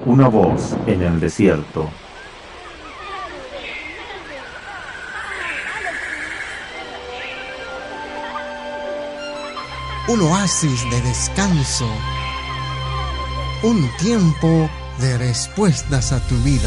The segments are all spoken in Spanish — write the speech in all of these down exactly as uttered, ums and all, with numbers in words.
Una voz en el desierto. Un oasis de descanso. Un tiempo de respuestas a tu vida.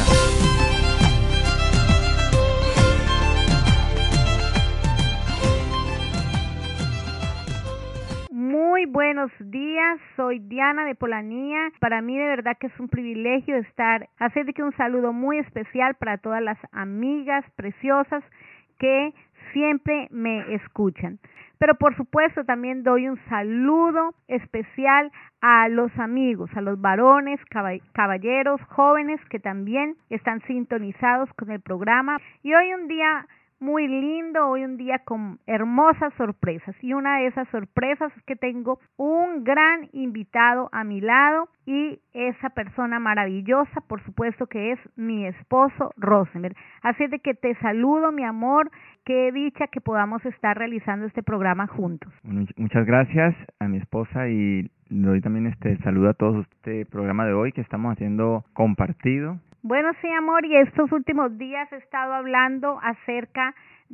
Muy buenos días, soy Diana de Polanía. Para mí de verdad que es un privilegio estar, así de que un saludo muy especial para todas las amigas preciosas que siempre me escuchan. Pero por supuesto también doy un saludo especial a los amigos, a los varones, caballeros, jóvenes que también están sintonizados con el programa. Y hoy un día muy lindo, hoy un día con hermosas sorpresas, y una de esas sorpresas es que tengo un gran invitado a mi lado, y esa persona maravillosa, por supuesto que es mi esposo Rosenberg. Así de que te saludo, mi amor, qué dicha que podamos estar realizando este programa juntos. Bueno, muchas gracias a mi esposa, y le doy también este saludo a todos este programa de hoy que estamos haciendo compartido. Bueno, sí, amor, y estos últimos días he estado hablando acerca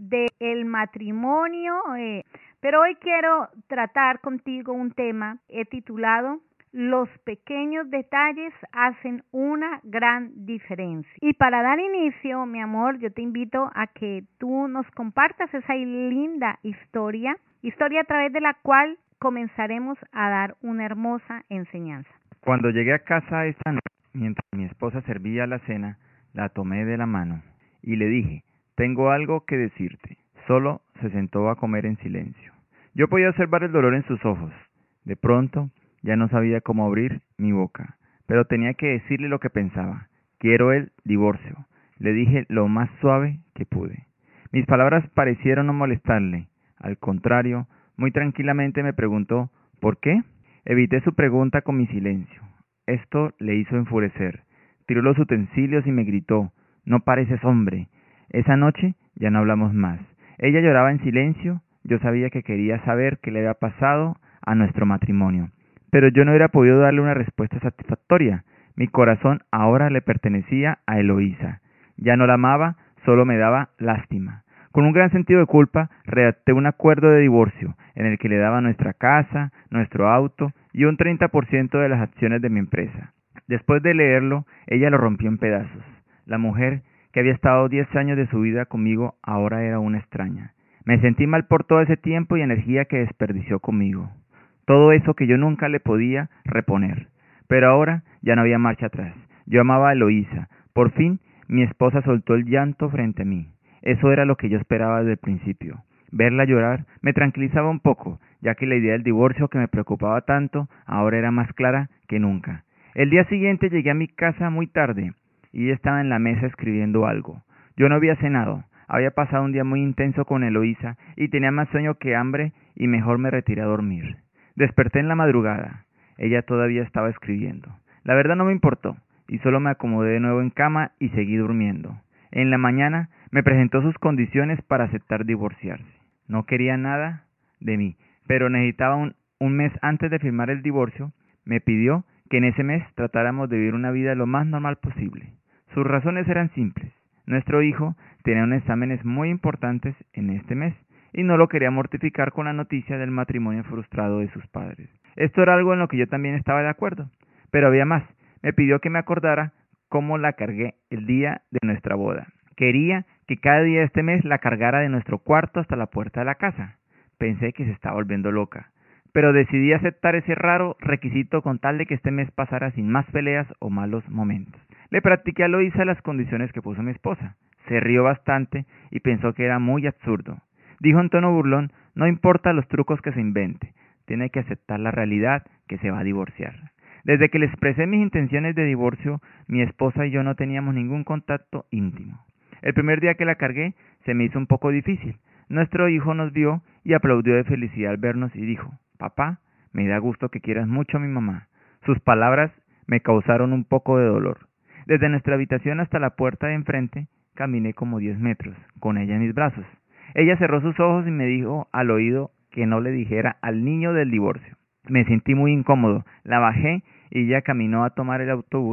del matrimonio, eh, pero hoy quiero tratar contigo un tema he titulado Los pequeños detalles hacen una gran diferencia. Y para dar inicio, mi amor, yo te invito a que tú nos compartas esa linda historia, historia a través de la cual comenzaremos a dar una hermosa enseñanza. Cuando llegué a casa esta noche, mientras mi esposa servía la cena, la tomé de la mano y le dije, tengo algo que decirte. Solo se sentó a comer en silencio. Yo podía observar el dolor en sus ojos. De pronto, ya no sabía cómo abrir mi boca, pero tenía que decirle lo que pensaba. Quiero el divorcio. Le dije lo más suave que pude. Mis palabras parecieron no molestarle. Al contrario, muy tranquilamente me preguntó, ¿por qué? Evité su pregunta con mi silencio. Esto le hizo enfurecer. Tiró los utensilios y me gritó, no pareces hombre. Esa noche ya no hablamos más. Ella lloraba en silencio. Yo sabía que quería saber qué le había pasado a nuestro matrimonio, pero yo no hubiera podido darle una respuesta satisfactoria. Mi corazón ahora le pertenecía a Eloísa. Ya no la amaba, solo me daba lástima. Con un gran sentido de culpa, redacté un acuerdo de divorcio en el que le daba nuestra casa, nuestro auto y un treinta por ciento de las acciones de mi empresa. Después de leerlo, ella lo rompió en pedazos. La mujer que había estado diez años de su vida conmigo ahora era una extraña. Me sentí mal por todo ese tiempo y energía que desperdició conmigo. Todo eso que yo nunca le podía reponer. Pero ahora ya no había marcha atrás. Yo amaba a Eloísa. Por fin, mi esposa soltó el llanto frente a mí. Eso era lo que yo esperaba desde el principio. Verla llorar me tranquilizaba un poco, ya que la idea del divorcio que me preocupaba tanto ahora era más clara que nunca. El día siguiente llegué a mi casa muy tarde y ella estaba en la mesa escribiendo algo. Yo no había cenado, había pasado un día muy intenso con Eloísa y tenía más sueño que hambre y mejor me retiré a dormir. Desperté en la madrugada. Ella todavía estaba escribiendo. La verdad no me importó y solo me acomodé de nuevo en cama y seguí durmiendo. En la mañana me presentó sus condiciones para aceptar divorciarse. No quería nada de mí, pero necesitaba un, un mes antes de firmar el divorcio. Me pidió que en ese mes tratáramos de vivir una vida lo más normal posible. Sus razones eran simples. Nuestro hijo tenía unos exámenes muy importantes en este mes y no lo quería mortificar con la noticia del matrimonio frustrado de sus padres. Esto era algo en lo que yo también estaba de acuerdo, pero había más. Me pidió que me acordara cómo la cargué el día de nuestra boda. Quería que cada día de este mes la cargara de nuestro cuarto hasta la puerta de la casa. Pensé que se estaba volviendo loca, pero decidí aceptar ese raro requisito con tal de que este mes pasara sin más peleas o malos momentos. Le practiqué a Eloísa las condiciones que puso mi esposa. Se rió bastante y pensó que era muy absurdo. Dijo en tono burlón, no importa los trucos que se invente, tiene que aceptar la realidad que se va a divorciar. Desde que le expresé mis intenciones de divorcio, mi esposa y yo no teníamos ningún contacto íntimo. El primer día que la cargué, se me hizo un poco difícil. Nuestro hijo nos vio y aplaudió de felicidad al vernos y dijo, papá, me da gusto que quieras mucho a mi mamá. Sus palabras me causaron un poco de dolor. Desde nuestra habitación hasta la puerta de enfrente, caminé como diez metros, con ella en mis brazos. Ella cerró sus ojos y me dijo al oído que no le dijera al niño del divorcio. Me sentí muy incómodo, la bajé y ella caminó a tomar el autobús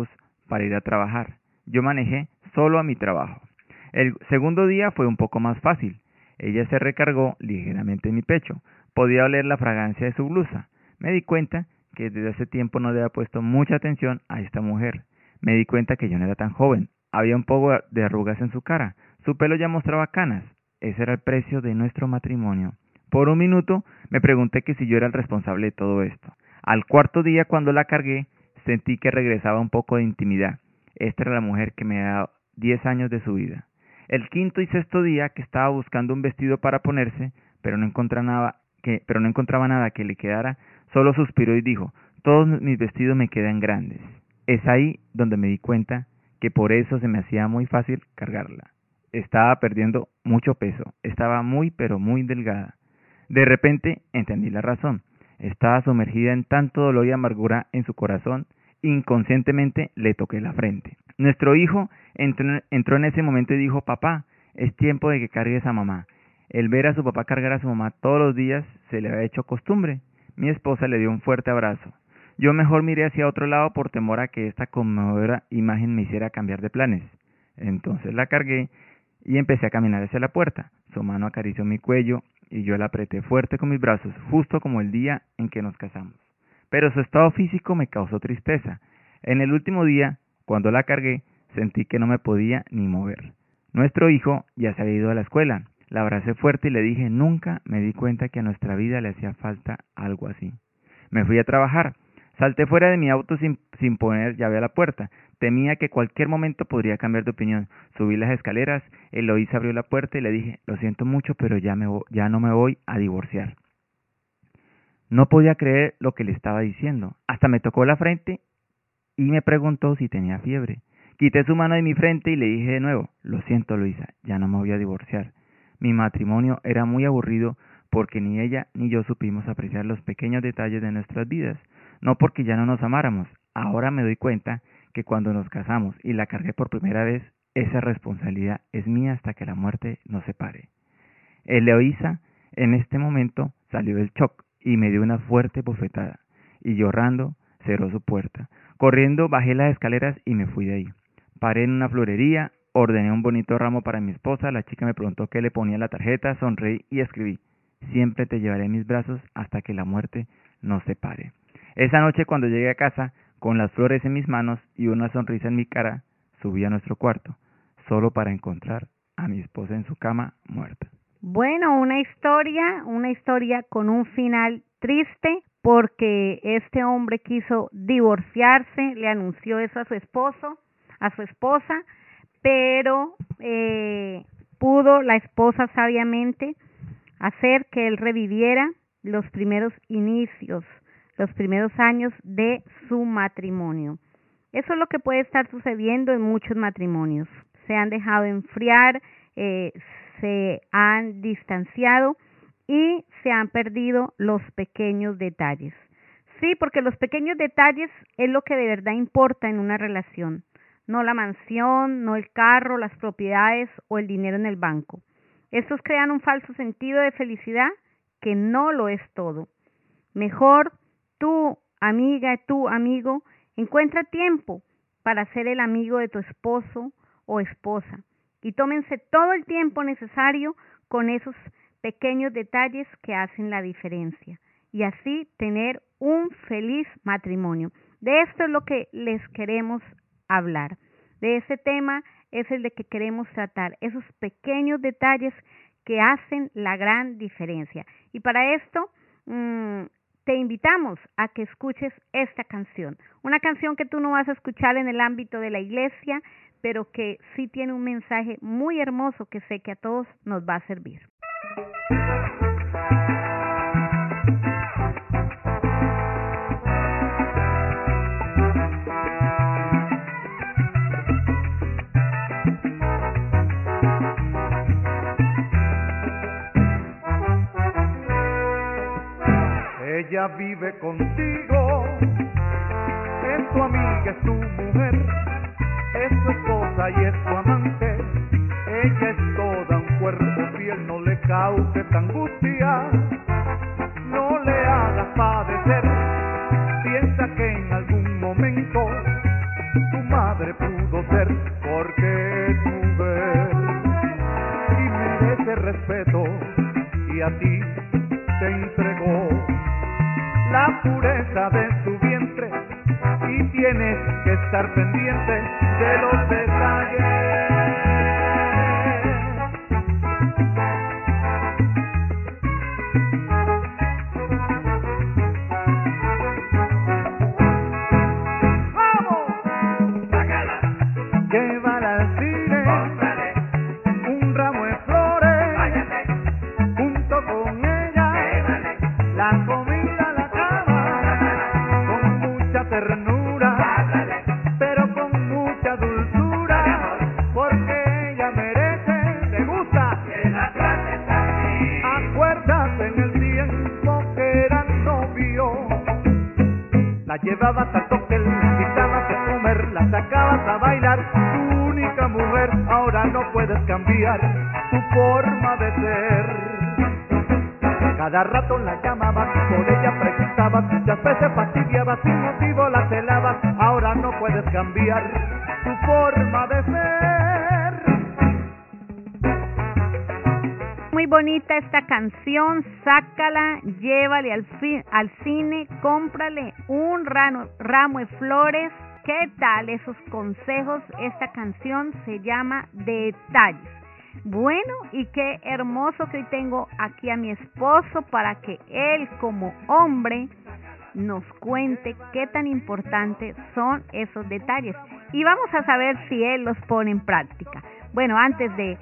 para ir a trabajar. Yo manejé solo a mi trabajo. El segundo día fue un poco más fácil. Ella se recargó ligeramente en mi pecho. Podía oler la fragancia de su blusa. Me di cuenta que desde hace tiempo no le había puesto mucha atención a esta mujer. Me di cuenta que yo no era tan joven. Había un poco de arrugas en su cara. Su pelo ya mostraba canas. Ese era el precio de nuestro matrimonio. Por un minuto me pregunté que si yo era el responsable de todo esto. Al cuarto día, cuando la cargué, sentí que regresaba un poco de intimidad. Esta era la mujer que me había dado diez años de su vida. El quinto y sexto día, que estaba buscando un vestido para ponerse, pero no encontraba nada que, pero no encontraba nada que le quedara, solo suspiró y dijo: todos mis vestidos me quedan grandes. Es ahí donde me di cuenta que por eso se me hacía muy fácil cargarla. Estaba perdiendo mucho peso, estaba muy pero muy delgada. De repente entendí la razón. Estaba sumergida en tanto dolor y amargura en su corazón. Inconscientemente le toqué la frente. Nuestro hijo entró, entró en ese momento y dijo: papá, es tiempo de que cargues a mamá. El ver a su papá cargar a su mamá todos los días se le había hecho costumbre. Mi esposa le dio un fuerte abrazo. Yo mejor miré hacia otro lado por temor a que esta conmovedora imagen me hiciera cambiar de planes. Entonces la cargué y empecé a caminar hacia la puerta. Su mano acarició mi cuello y yo la apreté fuerte con mis brazos, justo como el día en que nos casamos. Pero su estado físico me causó tristeza. En el último día, cuando la cargué, sentí que no me podía ni mover. Nuestro hijo ya se había ido a la escuela. La abracé fuerte y le dije: nunca me di cuenta que a nuestra vida le hacía falta algo así. Me fui a trabajar. Salté fuera de mi auto sin, sin poner llave a la puerta. Temía que cualquier momento podría cambiar de opinión. Subí las escaleras, Eloísa abrió la puerta y le dije: lo siento mucho, pero ya, me vo- ya no me voy a divorciar. No podía creer lo que le estaba diciendo. Hasta me tocó la frente y me preguntó si tenía fiebre. Quité su mano de mi frente y le dije de nuevo: lo siento, Eloísa, ya no me voy a divorciar. Mi matrimonio era muy aburrido porque ni ella ni yo supimos apreciar los pequeños detalles de nuestras vidas. No porque ya no nos amáramos. Ahora me doy cuenta que cuando nos casamos y la cargué por primera vez, esa responsabilidad es mía hasta que la muerte nos separe. Eloísa en este momento salió del shock y me dio una fuerte bofetada, y llorando cerró su puerta. Corriendo bajé las escaleras y me fui de ahí. Paré en una florería, ordené un bonito ramo para mi esposa. La chica me preguntó qué le ponía en la tarjeta, sonreí y escribí: siempre te llevaré en mis brazos hasta que la muerte nos separe. Esa noche, cuando llegué a casa, con las flores en mis manos y una sonrisa en mi cara, subí a nuestro cuarto, solo para encontrar a mi esposa en su cama muerta. Bueno, una historia, una historia con un final triste, porque este hombre quiso divorciarse, le anunció eso a su esposo, a su esposa, pero eh, pudo la esposa sabiamente hacer que él reviviera los primeros inicios, los primeros años de su matrimonio. Eso es lo que puede estar sucediendo en muchos matrimonios. Se han dejado enfriar, eh, se han distanciado y se han perdido los pequeños detalles. Sí, porque los pequeños detalles es lo que de verdad importa en una relación, no la mansión, no el carro, las propiedades o el dinero en el banco. Estos crean un falso sentido de felicidad que no lo es todo. Mejor tú, amiga, tú, amigo, encuentra tiempo para ser el amigo de tu esposo o esposa y tómense todo el tiempo necesario con esos pequeños detalles que hacen la diferencia y así tener un feliz matrimonio. De esto es lo que les queremos hablar. De ese tema es el de que queremos tratar, esos pequeños detalles que hacen la gran diferencia. Y para esto mmm, te invitamos a que escuches esta canción, una canción que tú no vas a escuchar en el ámbito de la iglesia, pero que sí tiene un mensaje muy hermoso que sé que a todos nos va a servir. Ella vive contigo, es tu amiga, es tu mujer, es tu esposa y es tu amante. Ella es toda un cuerpo fiel, no le cause angustia, no le hagas padecer. Piensa que en algún momento tu madre y a ti te entregó la pureza de su vientre y tienes que estar pendiente de los detalles. Llévala al cine, cómprale un ramo de flores, váyale, junto con ella, llévale la comida a la cama, con mucha ternura, háblale, pero con mucha dulzura, porque ella merece, le gusta que la trates así. Acuérdate en el tiempo que eran novios, la llevabas al toque, le invitabas a comer, la sacabas a bailar, tu única mujer, ahora no puedes cambiar tu forma de ser. Cada rato la llamabas, por ella preguntabas, muchas veces fastidiabas, sin motivo la celabas, ahora no puedes cambiar tu forma de ser. Muy bonita esta canción, sácala, llévale al, fi- al cine, cómprale un ramo, ramo de flores. ¿Qué tal esos consejos? Esta canción se llama Detalles. Bueno, y qué hermoso que hoy tengo aquí a mi esposo para que él como hombre nos cuente qué tan importantes son esos detalles. Y vamos a saber si él los pone en práctica. Bueno, antes de,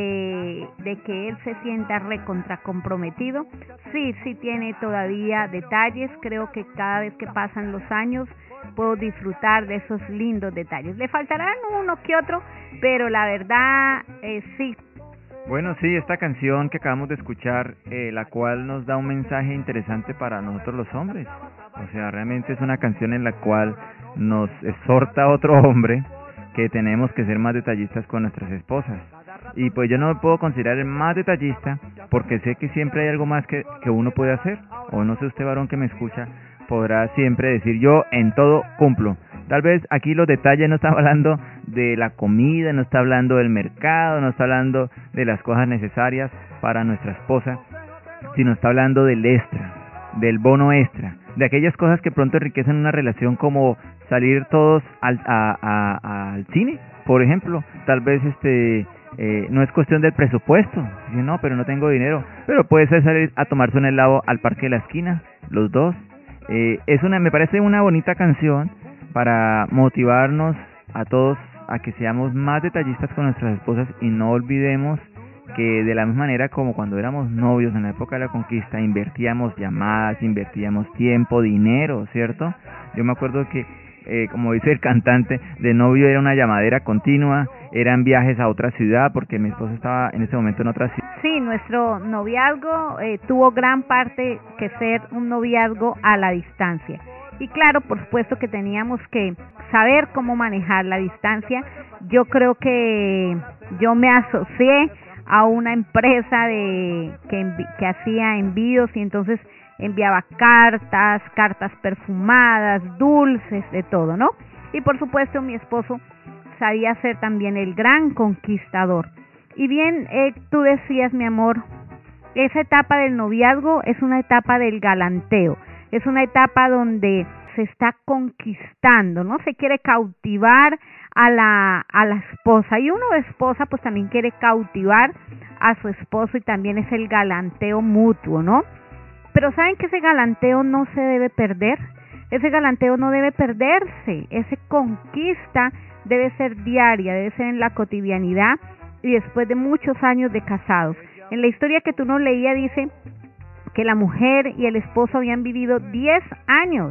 de, de que él se sienta recontra comprometido, sí, sí tiene todavía detalles. Creo que cada vez que pasan los años puedo disfrutar de esos lindos detalles. Le faltarán uno que otro, pero la verdad, eh, sí. Bueno, sí, esta canción que acabamos de escuchar, eh, la cual nos da un mensaje interesante para nosotros los hombres. O sea, realmente es una canción en la cual nos exhorta a otro hombre que tenemos que ser más detallistas con nuestras esposas. Y pues yo no me puedo considerar el más detallista porque sé que siempre hay algo más que, que uno puede hacer. O no sé, usted varón que me escucha podrá siempre decir yo en todo cumplo. Tal vez aquí los detalles no está hablando de la comida, no está hablando del mercado, no está hablando de las cosas necesarias para nuestra esposa, sino está hablando del extra, del bono extra, de aquellas cosas que pronto enriquecen una relación como salir todos al, a, a, al cine, por ejemplo. Tal vez este eh, no es cuestión del presupuesto, dice, no, pero no tengo dinero, pero puede ser salir a tomarse un helado al parque de la esquina, los dos. Eh, es una, me parece una bonita canción para motivarnos a todos a que seamos más detallistas con nuestras esposas y no olvidemos que de la misma manera como cuando éramos novios en la época de la conquista, invertíamos llamadas, invertíamos tiempo, dinero, ¿cierto? Yo me acuerdo que, eh, como dice el cantante, de novio era una llamadera continua, eran viajes a otra ciudad, porque mi esposa estaba en ese momento en otra ciudad. Sí, nuestro noviazgo eh, tuvo gran parte que ser un noviazgo a la distancia. Y claro, por supuesto que teníamos que saber cómo manejar la distancia. Yo creo que yo me asocié a una empresa de que, envi- que hacía envíos y entonces enviaba cartas, cartas perfumadas, dulces, de todo, ¿no? Y por supuesto mi esposo sabía ser también el gran conquistador. Y bien, eh, tú decías, mi amor, esa etapa del noviazgo es una etapa del galanteo, es una etapa donde se está conquistando, ¿no? Se quiere cautivar a la a la esposa, y uno de esposa pues también quiere cautivar a su esposo, y también es el galanteo mutuo, ¿no? Pero ¿saben que ese galanteo no se debe perder? Ese galanteo no debe perderse, esa conquista debe ser diaria, debe ser en la cotidianidad y después de muchos años de casados. En la historia que tú nos leías dice que la mujer y el esposo habían vivido diez años,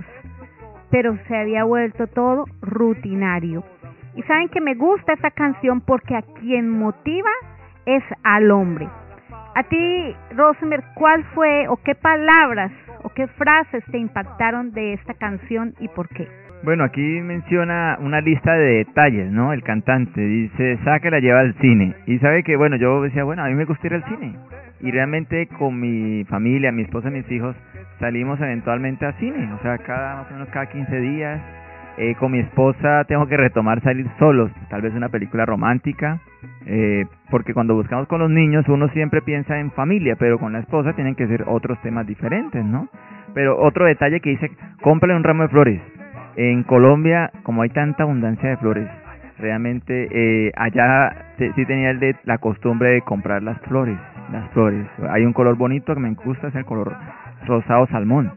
pero se había vuelto todo rutinario. Y saben que me gusta esa canción porque a quien motiva es al hombre. A ti, Rosenberg, ¿cuál fue o qué palabras o qué frases te impactaron de esta canción y por qué? Bueno, aquí menciona una lista de detalles, ¿no? El cantante dice, sáquela, lleva al cine. Y sabe que, bueno, yo decía, bueno, a mí me gusta ir al cine. Y realmente con mi familia, mi esposa y mis hijos, salimos eventualmente al cine. O sea, cada más o menos cada quince días Eh, con mi esposa tengo que retomar salir solos, tal vez una película romántica, eh, porque cuando buscamos con los niños uno siempre piensa en familia, pero con la esposa tienen que ser otros temas diferentes, ¿no? Pero otro detalle que dice, cómprale un ramo de flores. En Colombia, como hay tanta abundancia de flores, realmente eh, allá te, sí tenía el de, la costumbre de comprar las flores, las flores. Hay un color bonito que me gusta, es el color rosado salmón.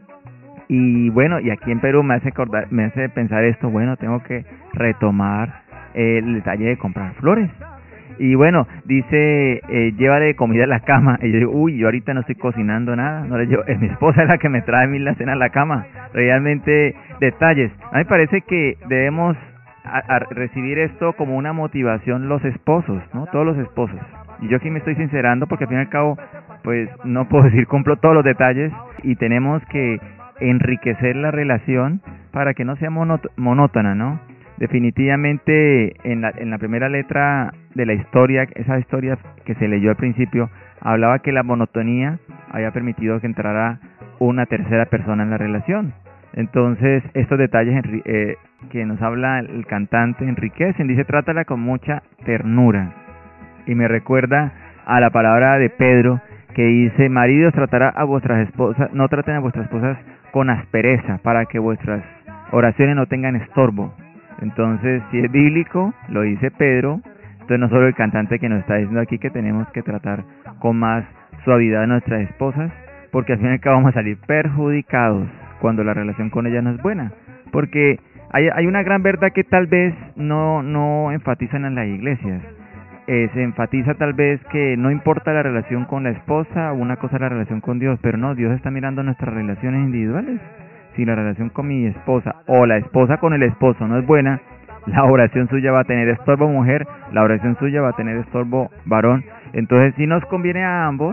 Y bueno, y aquí en Perú me hace acordar, me hace pensar esto, bueno, tengo que retomar eh, el detalle de comprar flores. Y bueno, dice, eh, llévale comida a la cama. Y yo digo, uy, yo ahorita no estoy cocinando nada, no le llevo, es mi esposa la que me trae a mí la cena a la cama. Realmente, detalles. A mí me parece que debemos a, a recibir esto como una motivación los esposos, ¿no? Todos los esposos. Y yo aquí me estoy sincerando porque al fin y al cabo, pues no puedo decir cumplo todos los detalles y tenemos que enriquecer la relación para que no sea monót- monótona, ¿no? Definitivamente en la, en la primera letra de la historia, esa historia que se leyó al principio, hablaba que la monotonía había permitido que entrara una tercera persona en la relación. Entonces, estos detalles eh, que nos habla el cantante enriquecen, dice, trátala con mucha ternura. Y me recuerda a la palabra de Pedro que dice, maridos, tratará a vuestras esposas, no traten a vuestras esposas con aspereza, para que vuestras oraciones no tengan estorbo. Entonces, si es bíblico, lo dice Pedro, entonces no solo el cantante que nos está diciendo aquí que tenemos que tratar con más suavidad a nuestras esposas, porque al fin y al cabo vamos a salir perjudicados cuando la relación con ella no es buena, porque hay, hay una gran verdad que tal vez no, no enfatizan en las iglesias. Eh, se enfatiza tal vez que no importa la relación con la esposa, una cosa es la relación con Dios, pero no, Dios está mirando nuestras relaciones individuales. Si la relación con mi esposa o la esposa con el esposo no es buena, la oración suya va a tener estorbo mujer, la oración suya va a tener estorbo varón. Entonces sí nos conviene a ambos,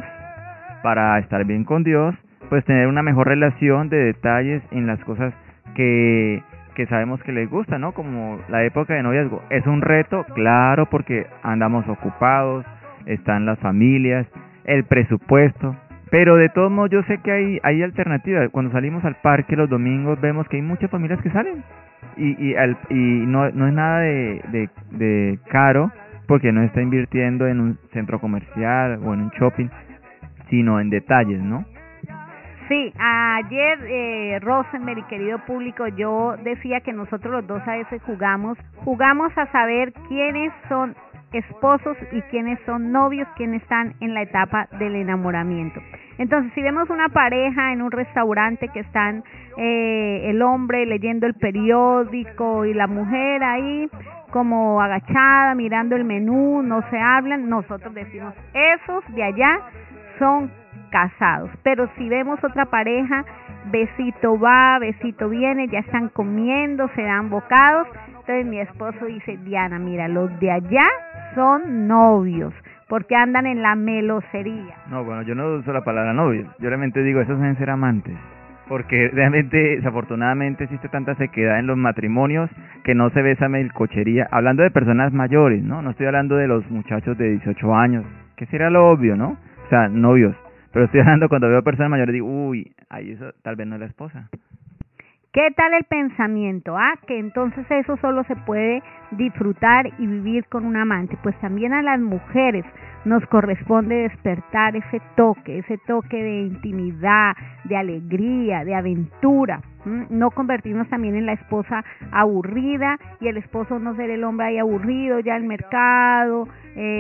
para estar bien con Dios, pues tener una mejor relación de detalles en las cosas que, que sabemos que les gusta, ¿no? Como la época de noviazgo. Es un reto, claro, porque andamos ocupados, están las familias, el presupuesto, pero de todos modos yo sé que hay, hay alternativas. Cuando salimos al parque los domingos vemos que hay muchas familias que salen y, y, al, y no, no es nada de, de, de caro, porque no está invirtiendo en un centro comercial o en un shopping, sino en detalles, ¿no? Sí, ayer, eh, Rosenberg y querido público, yo decía que nosotros los dos a veces jugamos, jugamos a saber quiénes son esposos y quiénes son novios, quiénes están en la etapa del enamoramiento. Entonces, si vemos una pareja en un restaurante que están eh, el hombre leyendo el periódico y la mujer ahí como agachada mirando el menú, no se hablan, nosotros decimos, esos de allá son casados. Pero si vemos otra pareja, besito va, besito viene, ya están comiendo, se dan bocados, entonces mi esposo dice, Diana, mira, los de allá son novios, porque andan en la melosería. No, bueno, yo no uso la palabra novios, yo realmente digo, esos deben ser amantes, porque realmente, desafortunadamente, existe tanta sequedad en los matrimonios que no se ve esa melcochería, hablando de personas mayores, ¿no? No estoy hablando de los muchachos de dieciocho años, que sería lo obvio, ¿no? O sea, novios, pero estoy hablando cuando veo personas mayores, digo, uy, ahí eso tal vez no es la esposa. ¿Qué tal el pensamiento? Ah, que entonces eso solo se puede disfrutar y vivir con un amante. Pues también a las mujeres nos corresponde despertar ese toque, ese toque de intimidad, de alegría, de aventura. ¿Mm? No convertirnos también en la esposa aburrida y el esposo no ser el hombre ahí aburrido, ya el mercado,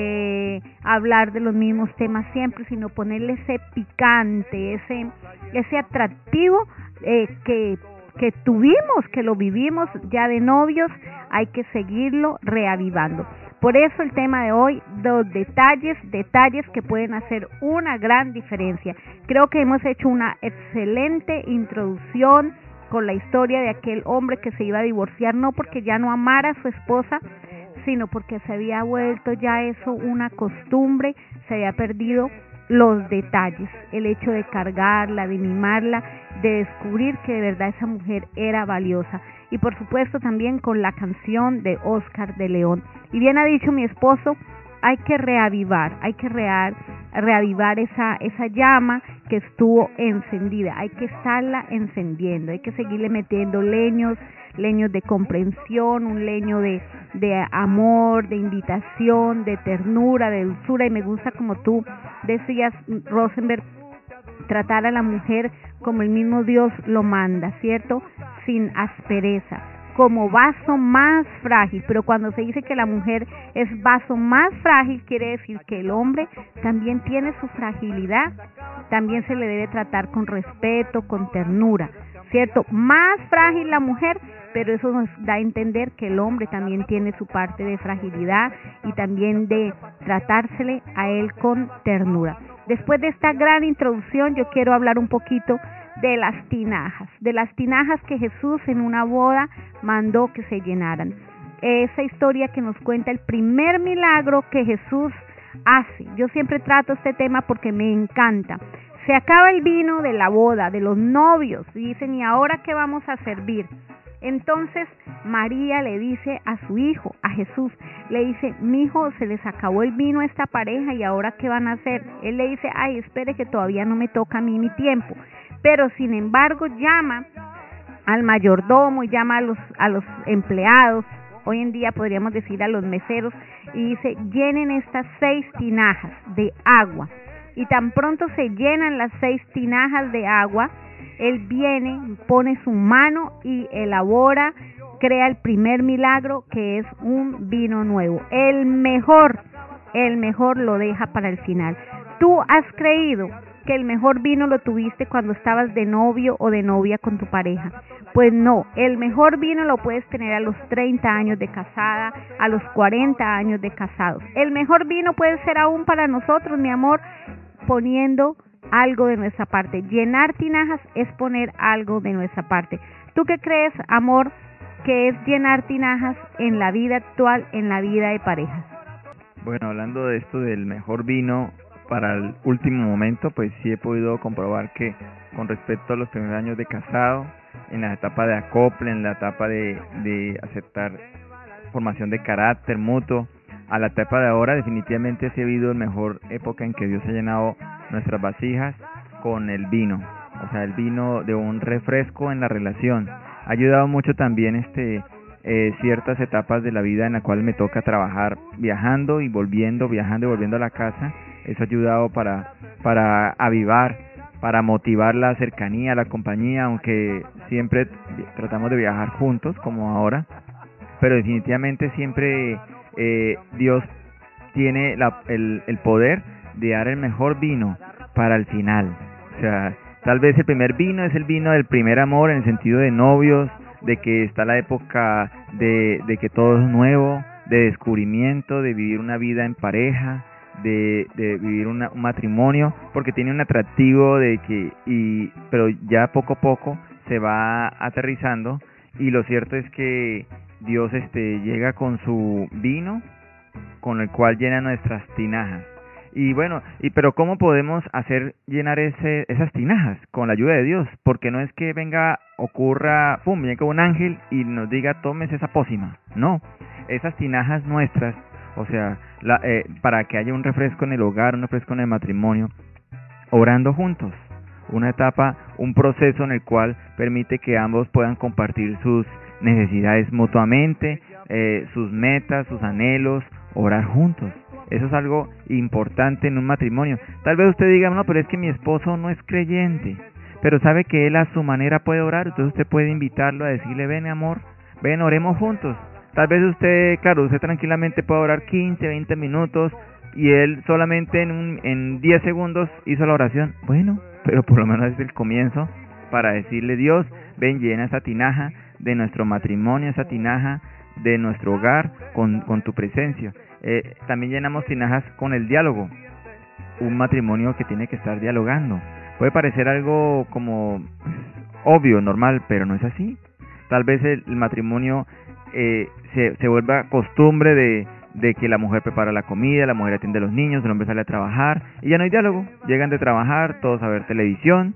eh, hablar de los mismos temas siempre, sino ponerle ese picante, ese, ese atractivo eh, que que tuvimos, que lo vivimos ya de novios, hay que seguirlo reavivando. Por eso el tema de hoy, los detalles, detalles que pueden hacer una gran diferencia. Creo que hemos hecho una excelente introducción con la historia de aquel hombre que se iba a divorciar, no porque ya no amara a su esposa, sino porque se había vuelto ya eso una costumbre, se había perdido los detalles, el hecho de cargarla, de mimarla, de descubrir que de verdad esa mujer era valiosa. Y por supuesto también con la canción de Oscar de León. Y bien ha dicho mi esposo, hay que reavivar, hay que rear, reavivar esa, esa llama que estuvo encendida, hay que estarla encendiendo, hay que seguirle metiendo leños, leños de comprensión, un leño de, de amor, de invitación, de ternura, de dulzura. Y me gusta, como tú decías, Rosenberg, tratar a la mujer como el mismo Dios lo manda, ¿cierto? Sin aspereza, como vaso más frágil. Pero cuando se dice que la mujer es vaso más frágil, quiere decir que el hombre también tiene su fragilidad, también se le debe tratar con respeto, con ternura, ¿cierto? Más frágil la mujer, pero eso nos da a entender que el hombre también tiene su parte de fragilidad y también de tratársele a él con ternura. Después de esta gran introducción, yo quiero hablar un poquito de las tinajas, de las tinajas que Jesús en una boda mandó que se llenaran. Esa historia que nos cuenta el primer milagro que Jesús hace. Yo siempre trato este tema porque me encanta. Se acaba el vino de la boda, de los novios, y dicen, ¿y ahora qué vamos a servir? Entonces María le dice a su hijo, a Jesús, le dice, mi hijo, se les acabó el vino a esta pareja y ahora qué van a hacer. Él le dice, ay, espere que todavía no me toca a mí mi tiempo. Pero sin embargo llama al mayordomo y llama a los, a los empleados, hoy en día podríamos decir a los meseros, y dice, llenen estas seis tinajas de agua. Y tan pronto se llenan las seis tinajas de agua, él viene, pone su mano y elabora, crea el primer milagro, que es un vino nuevo. El mejor, el mejor lo deja para el final. ¿Tú has creído que el mejor vino lo tuviste cuando estabas de novio o de novia con tu pareja? Pues no, el mejor vino lo puedes tener a los treinta años de casada, a los cuarenta años de casados. El mejor vino puede ser aún para nosotros, mi amor, poniendo algo de nuestra parte. Llenar tinajas es poner algo de nuestra parte. ¿Tú qué crees, amor, que es llenar tinajas en la vida actual, en la vida de parejas? Bueno, hablando de esto del mejor vino para el último momento, pues sí he podido comprobar que con respecto a los primeros años de casado, en la etapa de acople, en la etapa de, de aceptar formación de carácter mutuo, a la etapa de ahora, definitivamente sí ha habido la mejor época en que Dios ha llenado nuestras vasijas con el vino, o sea, el vino de un refresco en la relación. Ha ayudado mucho también este eh, ciertas etapas de la vida en la cual me toca trabajar viajando y volviendo, viajando y volviendo a la casa. Eso ha ayudado para, para avivar, para motivar la cercanía, la compañía, aunque siempre tratamos de viajar juntos como ahora, pero definitivamente siempre eh, Dios tiene la, el, el poder de dar el mejor vino para el final. O sea, tal vez el primer vino es el vino del primer amor, en el sentido de novios, de que está la época de, de que todo es nuevo, de descubrimiento, de vivir una vida en pareja, de, de vivir una, un matrimonio, porque tiene un atractivo de que, y pero ya poco a poco se va aterrizando, y lo cierto es que Dios este llega con su vino, con el cual llena nuestras tinajas. Y bueno, y pero ¿cómo podemos hacer llenar ese, esas tinajas? Con la ayuda de Dios, porque no es que venga, ocurra, pum, venga un ángel y nos diga, tomes esa pócima. No, esas tinajas nuestras, o sea, la, eh, para que haya un refresco en el hogar, un refresco en el matrimonio, orando juntos. Una etapa, un proceso en el cual permite que ambos puedan compartir sus necesidades mutuamente, eh, sus metas, sus anhelos, orar juntos. Eso es algo importante en un matrimonio. Tal vez usted diga, no, pero es que mi esposo no es creyente, pero sabe que él a su manera puede orar, entonces usted puede invitarlo a decirle, ven amor, ven, oremos juntos. Tal vez usted, claro, usted tranquilamente puede orar quince, veinte minutos y él solamente en, un, en diez segundos hizo la oración. Bueno, pero por lo menos es el comienzo para decirle, Dios, ven, llena esa tinaja de nuestro matrimonio, esa tinaja de nuestro hogar con, con tu presencia. Eh, también llenamos tinajas con el diálogo. Un matrimonio que tiene que estar dialogando. Puede parecer algo como obvio, normal, pero no es así. Tal vez el, el matrimonio eh, se, se vuelva costumbre de, de que la mujer prepara la comida, la mujer atiende a los niños, el hombre sale a trabajar y ya no hay diálogo. Llegan de trabajar, todos a ver televisión,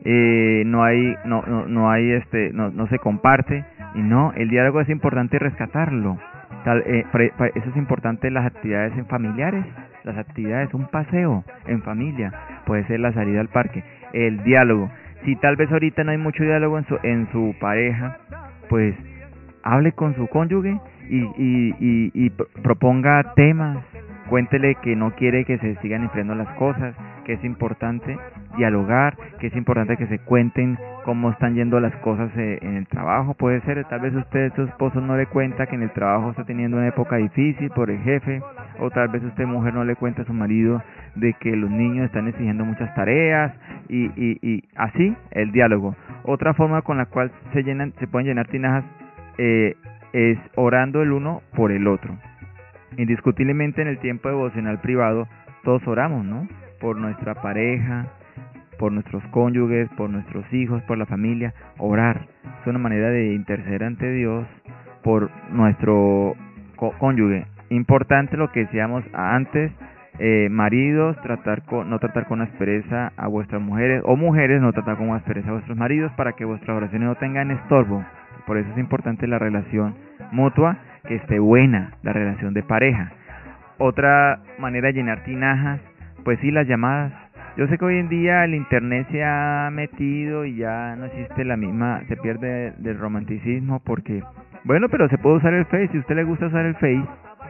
eh, no hay, no, no, no hay este, no, no se comparte. Y no, el diálogo es importante rescatarlo. Tal, eh, pre, pre, eso es importante en las actividades en familiares, las actividades, un paseo en familia, puede ser la salida al parque, el diálogo. Si tal vez ahorita no hay mucho diálogo en su, en su pareja, pues hable con su cónyuge y, y, y, y proponga temas, cuéntele que no quiere que se sigan enfriando las cosas, que es importante dialogar, que es importante que se cuenten cómo están yendo las cosas eh, en el trabajo. Puede ser, tal vez usted, su esposo, no le cuenta que en el trabajo está teniendo una época difícil por el jefe, o tal vez usted, mujer, no le cuenta a su marido de que los niños están exigiendo muchas tareas, y, y, y así el diálogo. Otra forma con la cual se llenan, se pueden llenar tinajas eh, es orando el uno por el otro. Indiscutiblemente en el tiempo devocional privado todos oramos, ¿no? Por nuestra pareja, por nuestros cónyuges, por nuestros hijos, por la familia. Orar es una manera de interceder ante Dios por nuestro cónyuge. Importante lo que decíamos antes, eh, maridos, tratar con, no tratar con aspereza a vuestras mujeres, o mujeres, no tratar con aspereza a vuestros maridos, para que vuestras oraciones no tengan estorbo. Por eso es importante la relación mutua, que esté buena, la relación de pareja. Otra manera de llenar tinajas, pues sí, las llamadas. Yo sé que hoy en día el internet se ha metido y ya no existe la misma, se pierde del romanticismo, porque, bueno, pero se puede usar el Face. Si a usted le gusta usar el Face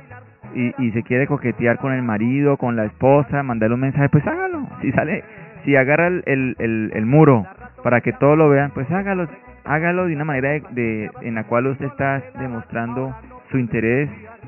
y, y se quiere coquetear con el marido, con la esposa, mandarle un mensaje, pues hágalo. Si sale, si agarra el, el, el, el muro para que todos lo vean, pues hágalo. Hágalo de una manera de, de, en la cual usted está demostrando su interés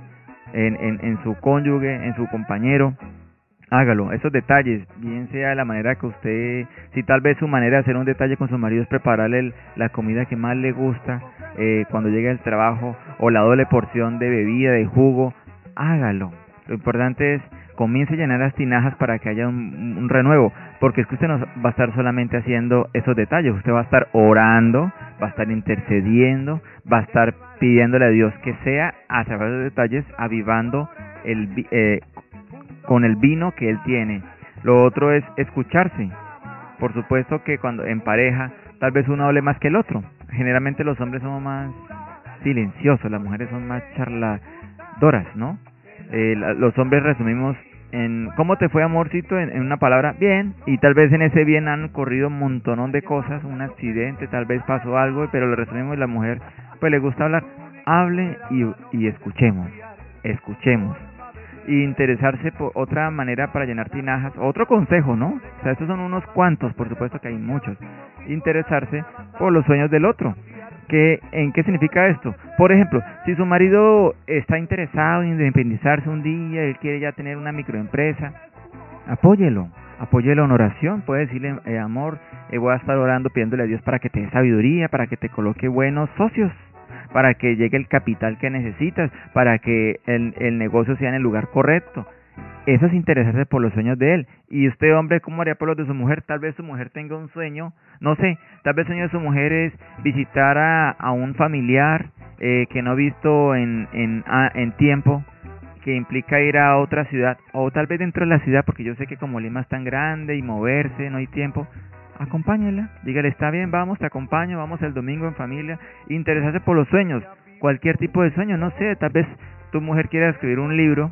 en, en, en su cónyuge, en su compañero. Hágalo, esos detalles, bien sea la manera que usted, si tal vez su manera de hacer un detalle con su marido es prepararle el, la comida que más le gusta eh, cuando llegue al trabajo, o la doble porción de bebida, de jugo, hágalo. Lo importante es, comience a llenar las tinajas para que haya un, un renuevo, porque es que usted no va a estar solamente haciendo esos detalles, usted va a estar orando, va a estar intercediendo, va a estar pidiéndole a Dios que sea a través de los detalles, avivando el eh, con el vino que Él tiene. Lo otro es escucharse. Por supuesto que cuando en pareja, tal vez uno hable más que el otro. Generalmente los hombres somos más silenciosos, las mujeres son más charladoras, ¿no? Eh, los hombres resumimos en ¿cómo te fue, amorcito? En, en una palabra, bien, y tal vez en ese bien han corrido un montonón de cosas, un accidente, tal vez pasó algo, pero lo resumimos. La mujer pues le gusta hablar. Hable y, y escuchemos, escuchemos. Y interesarse por otra manera para llenar tinajas, otro consejo, ¿no? O sea, estos son unos cuantos, por supuesto que hay muchos. Interesarse por los sueños del otro. ¿Qué, ¿En qué significa esto? Por ejemplo, si su marido está interesado en independizarse un día, él quiere ya tener una microempresa, apóyelo, apóyelo en oración. Puede decirle, eh, amor, eh, voy a estar orando pidiéndole a Dios para que te dé sabiduría, para que te coloque buenos socios, para que llegue el capital que necesitas, para que el, el negocio sea en el lugar correcto. Eso es interesarse por los sueños de él. Y usted, hombre, ¿cómo haría por los de su mujer? Tal vez su mujer tenga un sueño, no sé, tal vez el sueño de su mujer es visitar a, a un familiar eh, que no ha visto en, en, a, en tiempo, que implica ir a otra ciudad, o tal vez dentro de la ciudad, porque yo sé que como Lima es tan grande y moverse, no hay tiempo. Acompáñela, dígale, está bien, vamos, te acompaño, vamos el domingo en familia. Interesarse por los sueños, cualquier tipo de sueño, no sé, tal vez tu mujer quiera escribir un libro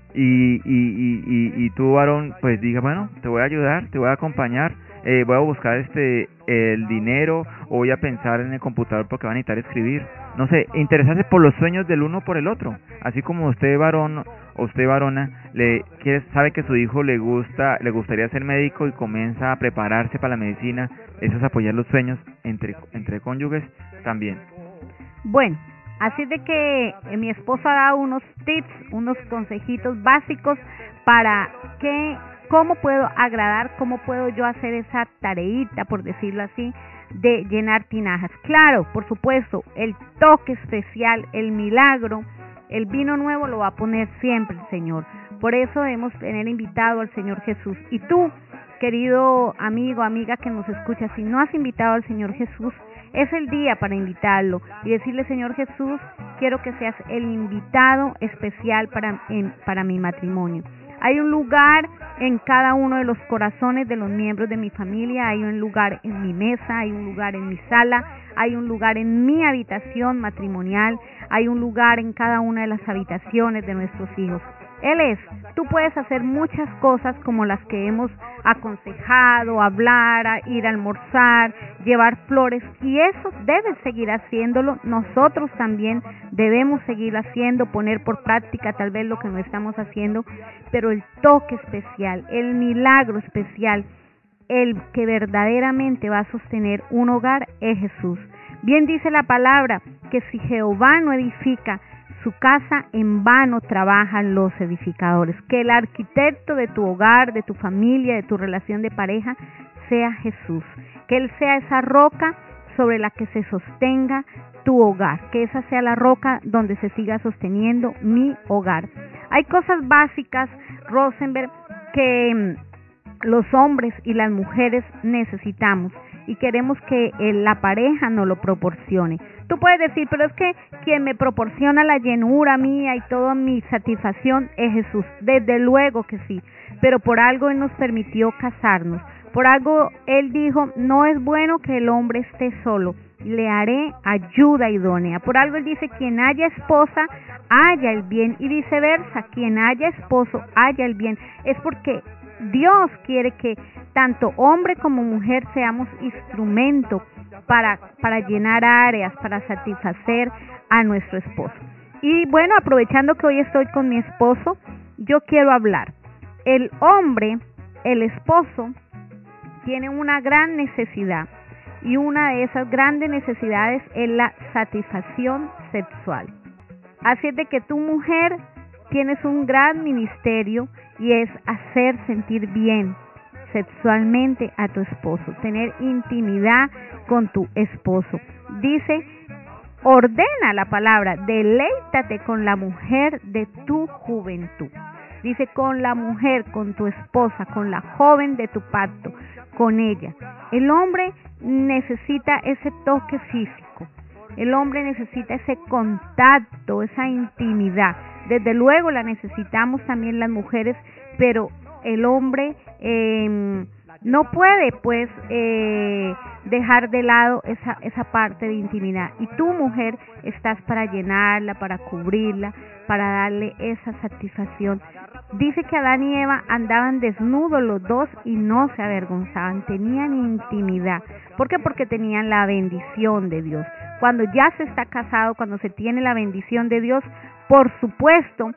y, y, y, y, y tú, varón, pues diga, bueno, te voy a ayudar, te voy a acompañar, eh, voy a buscar este el dinero, o voy a pensar en el computador porque van a necesitar escribir. No sé, interesarse por los sueños del uno por el otro. Así como usted, varón, o usted, varona, le quiere, sabe que su hijo le gusta, le gustaría ser médico y comienza a prepararse para la medicina, eso es apoyar los sueños entre, entre cónyuges también. Bueno, así de que eh, mi esposo ha dado unos tips, unos consejitos básicos para que, cómo puedo agradar, cómo puedo yo hacer esa tareita, por decirlo así, de llenar tinajas. Claro, por supuesto, el toque especial, el milagro, el vino nuevo lo va a poner siempre el Señor. Por eso debemos tener invitado al Señor Jesús. Y tú, querido amigo, amiga que nos escucha, si no has invitado al Señor Jesús, es el día para invitarlo y decirle, Señor Jesús, quiero que seas el invitado especial para, en, para mi matrimonio. Hay un lugar en cada uno de los corazones de los miembros de mi familia, hay un lugar en mi mesa, hay un lugar en mi sala, hay un lugar en mi habitación matrimonial, hay un lugar en cada una de las habitaciones de nuestros hijos. Él es. Tú puedes hacer muchas cosas como las que hemos aconsejado, hablar, a ir a almorzar, llevar flores, y eso debes seguir haciéndolo. Nosotros también debemos seguir haciendo, poner por práctica tal vez lo que no estamos haciendo, pero el toque especial, el milagro especial, el que verdaderamente va a sostener un hogar es Jesús. Bien dice la palabra que si Jehová no edifica su casa, en vano trabajan los edificadores. Que el arquitecto de tu hogar, de tu familia, de tu relación de pareja, sea Jesús. Que Él sea esa roca sobre la que se sostenga tu hogar. Que esa sea la roca donde se siga sosteniendo mi hogar. Hay cosas básicas, Rosenberg, que los hombres y las mujeres necesitamos y queremos que la pareja nos lo proporcione. Tú puedes decir, pero es que quien me proporciona la llenura mía y toda mi satisfacción es Jesús. Desde luego que sí, pero por algo Él nos permitió casarnos. Por algo Él dijo, no es bueno que el hombre esté solo, le haré ayuda idónea. Por algo Él dice, quien haya esposa, haya el bien, y viceversa, quien haya esposo, haya el bien. Es porque Dios quiere que tanto hombre como mujer seamos instrumento para, para llenar áreas, para satisfacer a nuestro esposo. Y bueno, aprovechando que hoy estoy con mi esposo, yo quiero hablar. El hombre, el esposo, tiene una gran necesidad, y una de esas grandes necesidades es la satisfacción sexual. Así es de que tu mujer tienes un gran ministerio, y es hacer sentir bien sexualmente a tu esposo, tener intimidad con tu esposo. Dice, ordena la palabra, deleítate con la mujer de tu juventud. Dice, con la mujer, con tu esposa, con la joven de tu pacto, con ella. El hombre necesita ese toque físico. El hombre necesita ese contacto, esa intimidad. Desde luego la necesitamos también las mujeres, pero el hombre eh, no puede pues eh, dejar de lado esa, esa parte de intimidad. Y tu mujer estás para llenarla, para cubrirla, para darle esa satisfacción. Dice que Adán y Eva andaban desnudos los dos y no se avergonzaban, tenían intimidad. ¿Por qué? Porque tenían la bendición de Dios. Cuando ya se está casado, cuando se tiene la bendición de Dios, por supuesto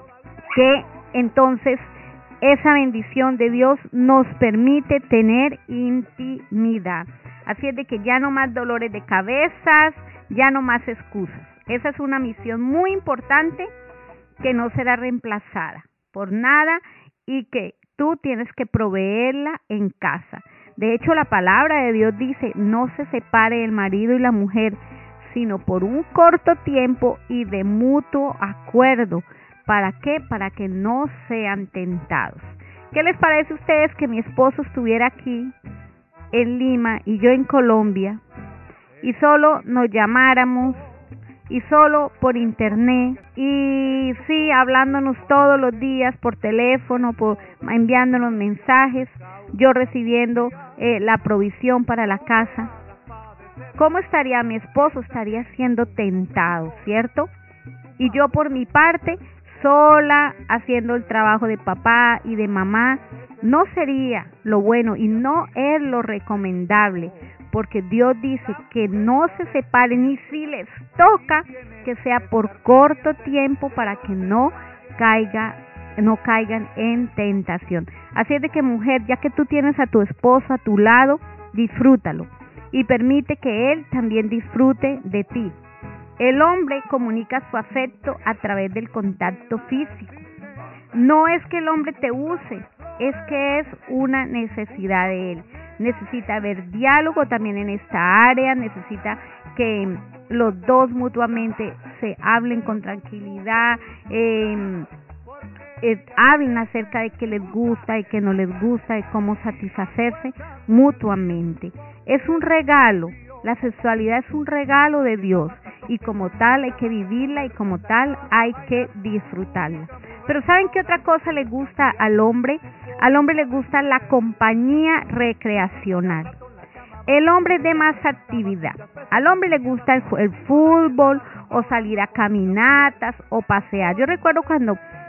que entonces esa bendición de Dios nos permite tener intimidad. Así es de que ya no más dolores de cabezas, ya no más excusas. Esa es una misión muy importante que no será reemplazada por nada y que tú tienes que proveerla en casa. De hecho, la palabra de Dios dice, no se separe el marido y la mujer, sino por un corto tiempo y de mutuo acuerdo. ¿Para qué? Para que no sean tentados. ¿Qué les parece a ustedes que mi esposo estuviera aquí en Lima y yo en Colombia y solo nos llamáramos y solo por internet y sí, hablándonos todos los días por teléfono, por enviándonos mensajes, yo recibiendo eh, la provisión para la casa? ¿Cómo estaría mi esposo? Estaría siendo tentado, ¿cierto? Y yo por mi parte, sola, haciendo el trabajo de papá y de mamá, no sería lo bueno y no es lo recomendable, porque Dios dice que no se separen y si les toca, que sea por corto tiempo para que no caiga, no caigan en tentación. Así es de que, mujer, ya que tú tienes a tu esposo a tu lado, disfrútalo y permite que él también disfrute de ti. El hombre comunica su afecto a través del contacto físico. No es que el hombre te use, es que es una necesidad de él. Necesita haber diálogo también en esta área, necesita que los dos mutuamente se hablen con tranquilidad, eh, eh, hablen acerca de qué les gusta y qué no les gusta, de cómo satisfacerse mutuamente. Es un regalo, la sexualidad es un regalo de Dios y como tal hay que vivirla y como tal hay que disfrutarla. Pero ¿saben qué otra cosa le gusta al hombre? Al hombre le gusta la compañía recreacional. El hombre es de más actividad. Al hombre le gusta el, el fútbol o salir a caminatas o pasear. Yo recuerdo cuando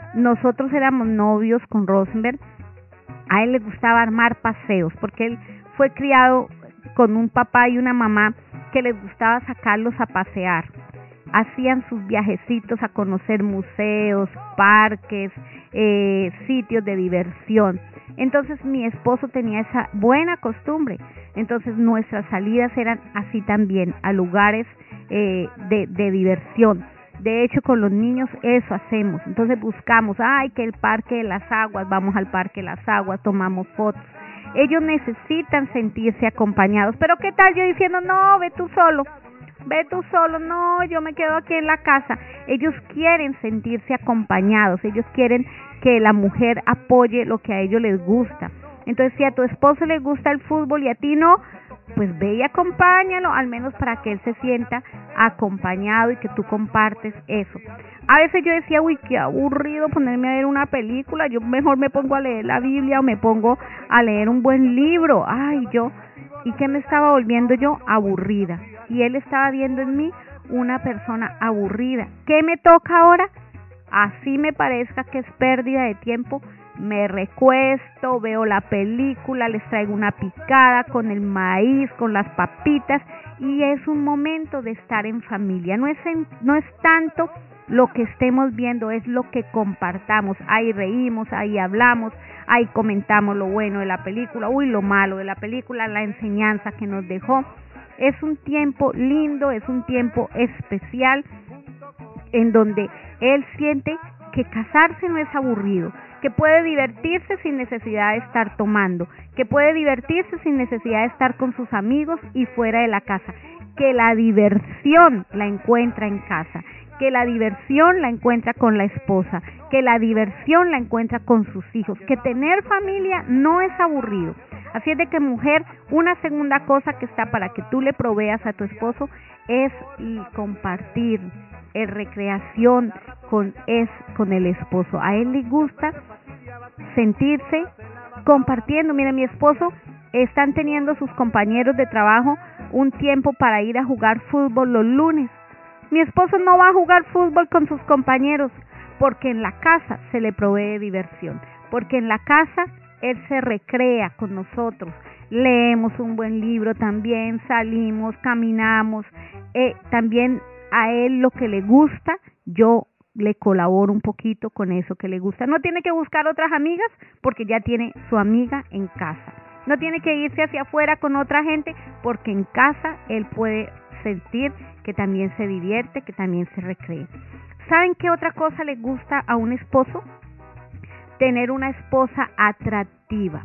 nosotros éramos novios con Rosenberg, a él le gustaba armar paseos, porque él fue criado con un papá y una mamá que les gustaba sacarlos a pasear. Hacían sus viajecitos a conocer museos, parques, eh, sitios de diversión. Entonces mi esposo tenía esa buena costumbre. Entonces nuestras salidas eran así también, a lugares eh, de, de diversión. De hecho, con los niños eso hacemos. Entonces buscamos, ay, que el parque de las aguas, vamos al parque de las aguas, tomamos fotos. Ellos necesitan sentirse acompañados. Pero ¿qué tal yo diciendo, no, ve tú solo, ve tú solo, no, yo me quedo aquí en la casa? Ellos quieren sentirse acompañados, ellos quieren que la mujer apoye lo que a ellos les gusta. Entonces, si a tu esposo le gusta el fútbol y a ti no, pues ve y acompáñalo, al menos para que él se sienta acompañado y que tú compartes eso. A veces yo decía, uy, qué aburrido ponerme a ver una película, yo mejor me pongo a leer la Biblia o me pongo a leer un buen libro. Ay, yo, ¿y qué me estaba volviendo yo? Aburrida. Y él estaba viendo en mí una persona aburrida. ¿Qué me toca ahora? Así me parezca que es pérdida de tiempo, me recuesto, veo la película, les traigo una picada con el maíz, con las papitas, y es un momento de estar en familia. No es, en, no es tanto lo que estemos viendo, es lo que compartamos. Ahí reímos, ahí hablamos, ahí comentamos lo bueno de la película, uy, lo malo de la película, la enseñanza que nos dejó. Es un tiempo lindo, es un tiempo especial en donde él siente que casarse no es aburrido, que puede divertirse sin necesidad de estar tomando, que puede divertirse sin necesidad de estar con sus amigos y fuera de la casa, que la diversión la encuentra en casa, que la diversión la encuentra con la esposa, que la diversión la encuentra con sus hijos, que tener familia no es aburrido. Así es de que, mujer, una segunda cosa que está para que tú le proveas a tu esposo es compartir, es recreación con, es, con el esposo. A él le gusta sentirse compartiendo. Mira, mi esposo, están teniendo sus compañeros de trabajo un tiempo para ir a jugar fútbol los lunes. Mi esposo no va a jugar fútbol con sus compañeros porque en la casa se le provee diversión, porque en la casa él se recrea con nosotros, leemos un buen libro también, salimos, caminamos, eh, también a él lo que le gusta, yo le colaboro un poquito con eso que le gusta. No tiene que buscar otras amigas porque ya tiene su amiga en casa. No tiene que irse hacia afuera con otra gente porque en casa él puede sentir que también se divierte, que también se recrea. ¿Saben qué otra cosa le gusta a un esposo? Tener una esposa atractiva.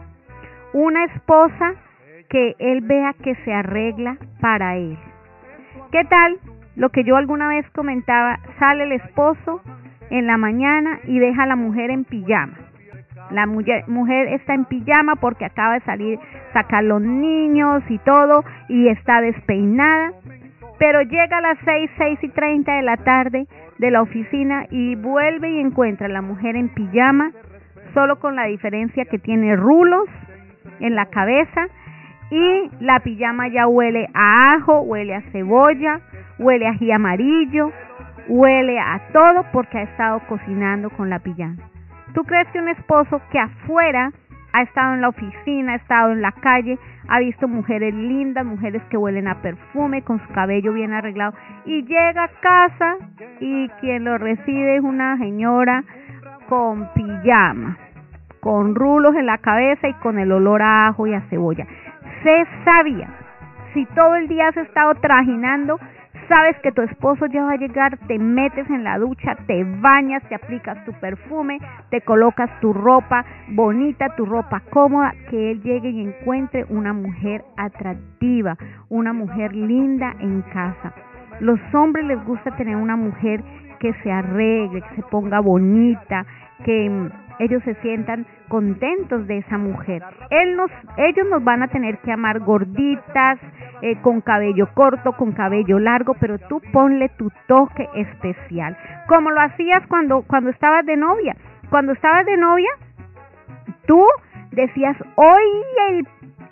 Una esposa que él vea que se arregla para él. ¿Qué tal? Lo que yo alguna vez comentaba, sale el esposo en la mañana y deja a la mujer en pijama. La mujer, mujer está en pijama porque acaba de salir, sacar los niños y todo, y está despeinada. Pero llega a las seis, seis y treinta de la tarde de la oficina y vuelve y encuentra a la mujer en pijama, solo con la diferencia que tiene rulos en la cabeza y la pijama ya huele a ajo, huele a cebolla, huele a ají amarillo, huele a todo porque ha estado cocinando con la pijama. ¿Tú crees que un esposo que afuera ha estado en la oficina, ha estado en la calle, ha visto mujeres lindas, mujeres que huelen a perfume, con su cabello bien arreglado, y llega a casa y quien lo recibe es una señora con pijama, con rulos en la cabeza y con el olor a ajo y a cebolla? Sé sabia, si todo el día has estado trajinando, sabes que tu esposo ya va a llegar, te metes en la ducha, te bañas, te aplicas tu perfume, te colocas tu ropa bonita, tu ropa cómoda, que él llegue y encuentre una mujer atractiva, una mujer linda en casa. Los hombres les gusta tener una mujer que se arregle, que se ponga bonita, que ellos se sientan contentos de esa mujer. Él nos, ellos nos van a tener que amar gorditas, eh, con cabello corto, con cabello largo, pero tú ponle tu toque especial, como lo hacías cuando, cuando estabas de novia. Cuando estabas de novia, tú decías, hoy el,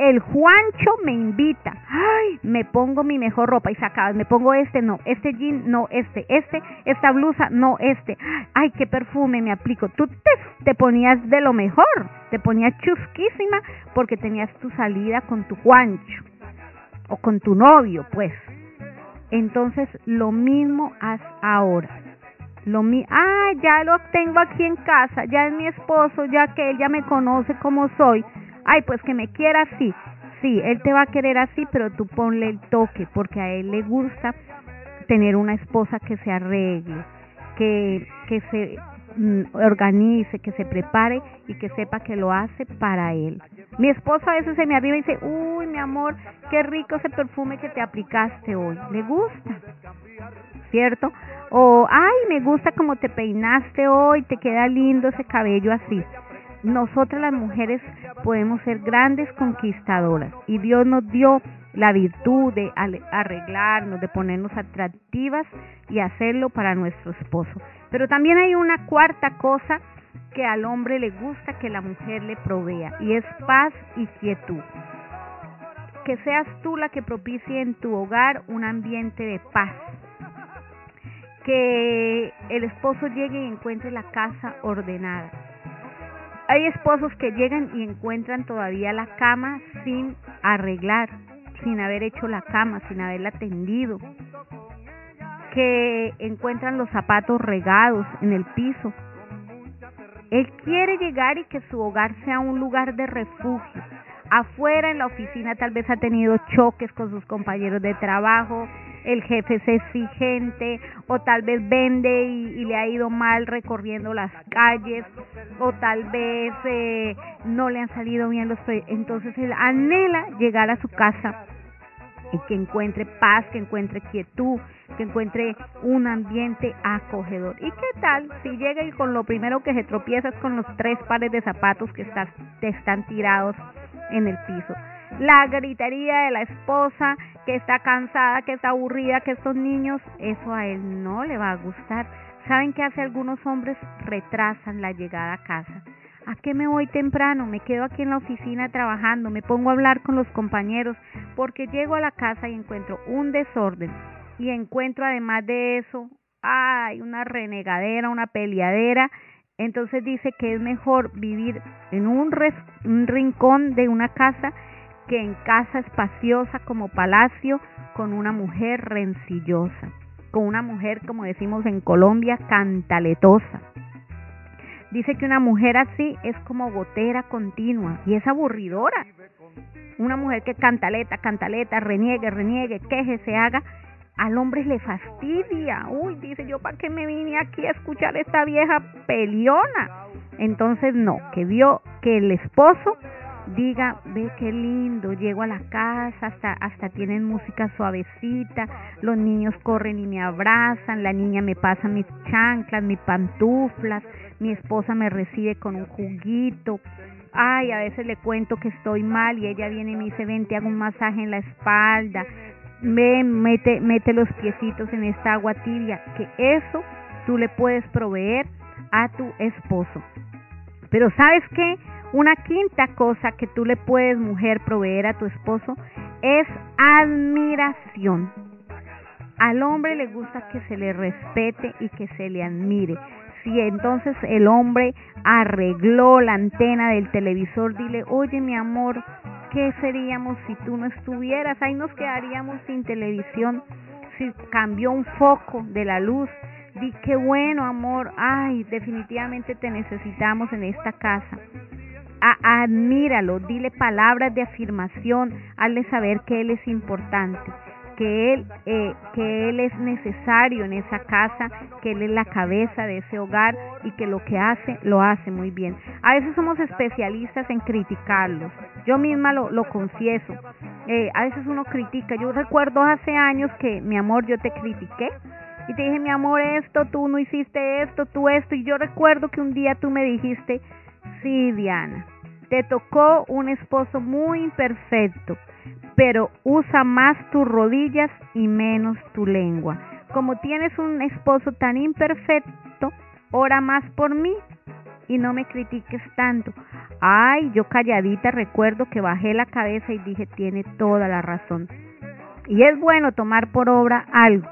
el Juancho me invita, ay, me pongo mi mejor ropa y sacaba, me pongo este, no, este jean, no, este, este, esta blusa, no, este, ay, qué perfume me aplico. Tú te, te ponías de lo mejor, te ponías chusquísima porque tenías tu salida con tu Juancho o con tu novio, pues. Entonces, lo mismo haz ahora. Lo mi ah, ya lo tengo aquí en casa, ya es mi esposo, ya que él ya me conoce como soy. Ay, pues que me quiera así. Sí, él te va a querer así, pero tú ponle el toque, porque a él le gusta tener una esposa que se arregle, que, que se mm, organice, que se prepare y que sepa que lo hace para él. Mi esposo a veces se me arriba y dice, uy, mi amor, qué rico ese perfume que te aplicaste hoy. Le gusta, ¿cierto? O, ay, me gusta como te peinaste hoy, te queda lindo ese cabello así. Nosotras las mujeres podemos ser grandes conquistadoras y Dios nos dio la virtud de arreglarnos, de ponernos atractivas y hacerlo para nuestro esposo. Pero también hay una cuarta cosa que al hombre le gusta que la mujer le provea y es paz y quietud. Que seas tú la que propicie en tu hogar un ambiente de paz. Que el esposo llegue y encuentre la casa ordenada. Hay esposos que llegan y encuentran todavía la cama sin arreglar, sin haber hecho la cama, sin haberla tendido. Que encuentran los zapatos regados en el piso. Él quiere llegar y que su hogar sea un lugar de refugio. Afuera en la oficina tal vez ha tenido choques con sus compañeros de trabajo, el jefe es exigente, o tal vez vende y, y le ha ido mal recorriendo las calles, o tal vez eh, no le han salido bien los proyectos. Entonces él anhela llegar a su casa y que encuentre paz, que encuentre quietud, que encuentre un ambiente acogedor. ¿Y qué tal si llega y con lo primero que se tropieza es con los tres pares de zapatos que está, están tirados en el piso? La gritería de la esposa, que está cansada, que está aburrida, que estos niños, eso a él no le va a gustar. ¿Saben qué hace algunos hombres? Retrasan la llegada a casa. ¿A qué me voy temprano? Me quedo aquí en la oficina trabajando, me pongo a hablar con los compañeros, porque llego a la casa y encuentro un desorden, y encuentro además de eso, ay, una renegadera, una peleadera. Entonces dice que es mejor vivir en un, res, un rincón de una casa que en casa espaciosa como palacio con una mujer rencillosa, con una mujer, como decimos en Colombia, cantaletosa. Dice que una mujer así es como gotera continua y es aburridora. Una mujer que cantaleta, cantaleta, reniegue, reniegue, queje, se haga, al hombre le fastidia. Uy, dice, yo para qué me vine aquí a escuchar a esta vieja peleona. Entonces no, que vio que el esposo diga, ve qué lindo, llego a la casa, hasta hasta tienen música suavecita, los niños corren y me abrazan, la niña me pasa mis chanclas, mis pantuflas, mi esposa me recibe con un juguito. Ay, a veces le cuento que estoy mal y ella viene y me dice, ven, te hago un masaje en la espalda, ven, mete, mete los piecitos en esta agua tibia. Que eso tú le puedes proveer a tu esposo. Pero ¿sabes qué? Una quinta cosa que tú le puedes, mujer, proveer a tu esposo es admiración. Al hombre le gusta que se le respete y que se le admire. Si entonces el hombre arregló la antena del televisor, dile, oye mi amor, ¿qué seríamos si tú no estuvieras? Ahí nos quedaríamos sin televisión. Si cambió un foco de la luz, di, qué bueno amor, ay, definitivamente te necesitamos en esta casa. A, admíralo, dile palabras de afirmación, hazle saber que él es importante, que él, eh, que él es necesario en esa casa, que él es la cabeza de ese hogar y que lo que hace, lo hace muy bien. A veces somos especialistas en criticarlos, yo misma lo, lo confieso, eh, a veces uno critica. Yo recuerdo hace años que, mi amor, yo te critiqué y te dije, mi amor, esto, tú no hiciste esto, tú esto, y yo recuerdo que un día tú me dijiste, sí, Diana, te tocó un esposo muy imperfecto, pero usa más tus rodillas y menos tu lengua. Como tienes un esposo tan imperfecto, ora más por mí y no me critiques tanto. Ay, yo calladita recuerdo que bajé la cabeza y dije, tiene toda la razón. Y es bueno tomar por obra algo.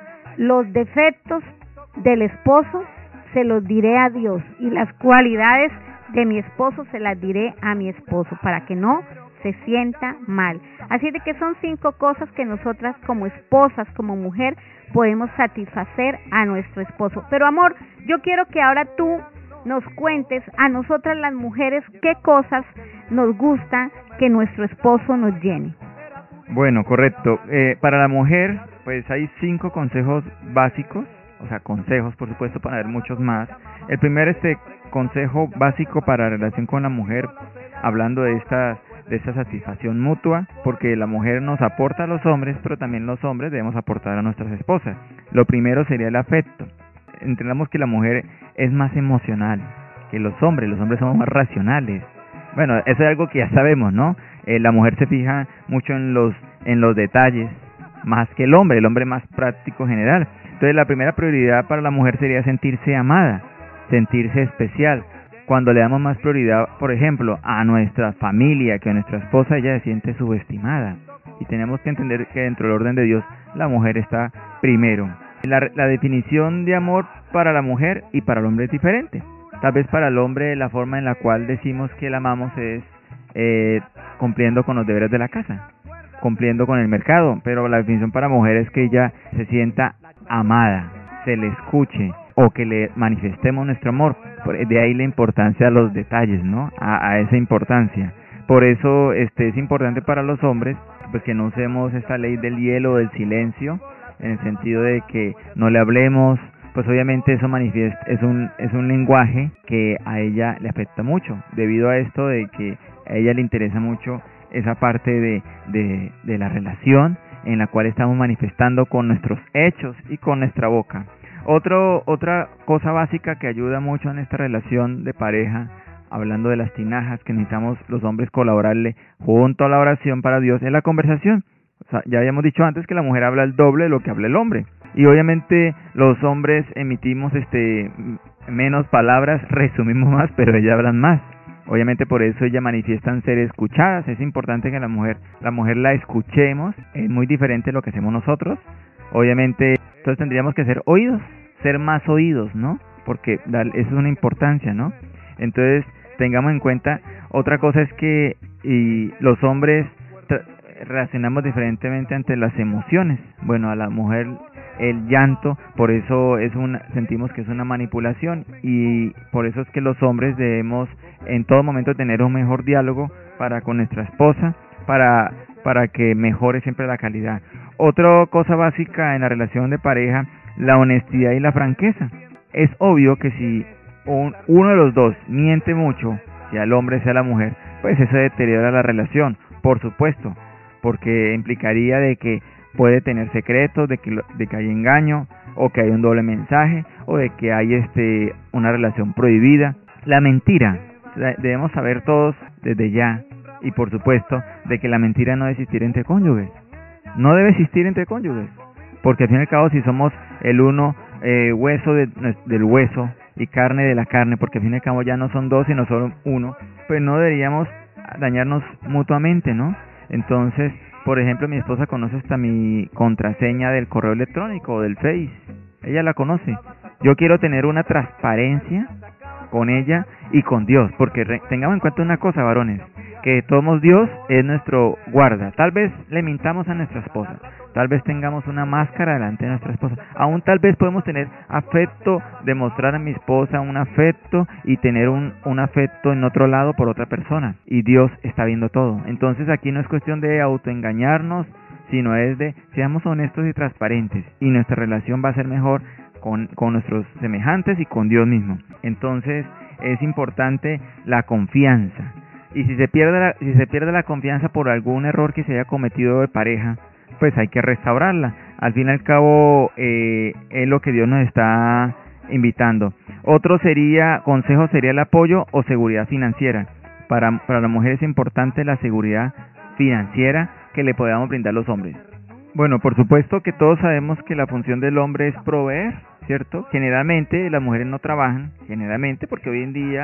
Los defectos del esposo se los diré a Dios y las cualidades de mi esposo se las diré a mi esposo para que no se sienta mal. Así de que son cinco cosas que nosotras como esposas, como mujer, podemos satisfacer a nuestro esposo. Pero amor, yo quiero que ahora tú nos cuentes a nosotras las mujeres qué cosas nos gusta que nuestro esposo nos llene. Bueno, correcto. Eh, para la mujer, pues hay cinco consejos básicos, o sea, consejos, por supuesto, para ver muchos más. El primer este consejo básico para la relación con la mujer, hablando de esta, de esta satisfacción mutua, porque la mujer nos aporta a los hombres, pero también los hombres debemos aportar a nuestras esposas. Lo primero sería el afecto. Entendamos que la mujer es más emocional que los hombres, los hombres somos más racionales. Bueno, eso es algo que ya sabemos, ¿no? Eh, la mujer se fija mucho en los, en los detalles, más que el hombre, el hombre más práctico general. Entonces la primera prioridad para la mujer sería sentirse amada, sentirse especial. Cuando le damos más prioridad, por ejemplo, a nuestra familia que a nuestra esposa, ella se siente subestimada. Y tenemos que entender que dentro del orden de Dios, la mujer está primero. La, la definición de amor para la mujer y para el hombre es diferente. Tal vez para el hombre la forma en la cual decimos que la amamos es eh, cumpliendo con los deberes de la casa, cumpliendo con el mercado, pero la definición para mujer es que ella se sienta amada, se le escuche o que le manifestemos nuestro amor. De ahí la importancia a los detalles, ¿no? A, a esa importancia. Por eso este es importante para los hombres pues que no usemos esta ley del hielo o del silencio, en el sentido de que no le hablemos, pues obviamente eso manifiesta, es un, es un lenguaje que a ella le afecta mucho, debido a esto de que a ella le interesa mucho esa parte de, de, de la relación en la cual estamos manifestando con nuestros hechos y con nuestra boca. Otro, otra cosa básica que ayuda mucho en esta relación de pareja, hablando de las tinajas que necesitamos los hombres colaborarle junto a la oración para Dios, es la conversación. O sea, ya habíamos dicho antes que la mujer habla el doble de lo que habla el hombre. Y obviamente los hombres emitimos este menos palabras, resumimos más, pero ellas hablan más. Obviamente por eso ellas manifiestan ser escuchadas. Es importante que la mujer, la mujer la escuchemos. Es muy diferente de lo que hacemos nosotros. Obviamente, entonces tendríamos que ser oídos, ser más oídos, ¿no? Porque eso es una importancia, ¿no? Entonces, tengamos en cuenta, otra cosa es que y los hombres reaccionamos diferentemente ante las emociones. Bueno, a la mujer el llanto, por eso es una, sentimos que es una manipulación, y por eso es que los hombres debemos en todo momento tener un mejor diálogo para con nuestra esposa, para, para que mejore siempre la calidad. Otra cosa básica en la relación de pareja, la honestidad y la franqueza. Es obvio que si un, uno de los dos miente mucho, sea el hombre sea la mujer, pues eso deteriora la relación, por supuesto, porque implicaría de que puede tener secretos, de que, de que hay engaño, o que hay un doble mensaje, o de que hay este una relación prohibida. La mentira, debemos saber todos desde ya, y por supuesto, de que la mentira no debe existir entre cónyuges. No debe existir entre cónyuges, porque al fin y al cabo si somos el uno eh, hueso de, del hueso y carne de la carne, porque al fin y al cabo ya no son dos sino solo uno, pues no deberíamos dañarnos mutuamente, ¿no? Entonces, por ejemplo, mi esposa conoce hasta mi contraseña del correo electrónico o del Face. Ella la conoce. Yo quiero tener una transparencia con ella y con Dios, porque re, tengamos en cuenta una cosa, varones, que todos Dios es nuestro guarda. Tal vez le mintamos a nuestra esposa, tal vez tengamos una máscara delante de nuestra esposa, aún tal vez podemos tener afecto, demostrar a mi esposa un afecto y tener un, un afecto en otro lado por otra persona, y Dios está viendo todo. Entonces aquí no es cuestión de autoengañarnos, sino es de seamos honestos y transparentes, y nuestra relación va a ser mejor con, con nuestros semejantes y con Dios mismo. Entonces es importante la confianza, y si se pierde la, si se pierde la confianza por algún error que se haya cometido de pareja, pues hay que restaurarla. Al fin y al cabo eh, es lo que Dios nos está invitando. Otro sería, consejo sería el apoyo o seguridad financiera. Para, para la mujer es importante la seguridad financiera que le podamos brindar los hombres. Bueno, por supuesto que todos sabemos que la función del hombre es proveer, ¿cierto? Generalmente las mujeres no trabajan, generalmente, porque hoy en día